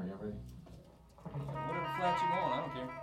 y'all ready? Whatever flat you want, I don't care.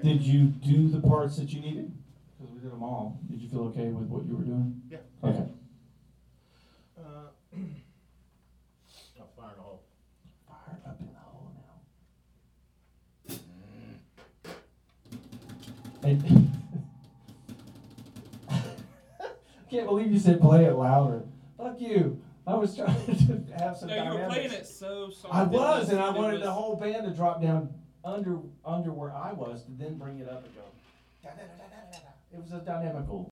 Did you do the parts that you needed? Because we did them all. Did you feel okay with what you were doing? Yeah. Okay. I'll fire in the hole. Fire up in the hole now. Hey, I can't believe you said play it louder. Fuck you. I was trying to have some No, you were dynamics. playing it so soft. I was, and I it wanted was- the whole band to drop down under where I was to then bring it up and go. Da, da, da, da, da, da, da. It was a dynamical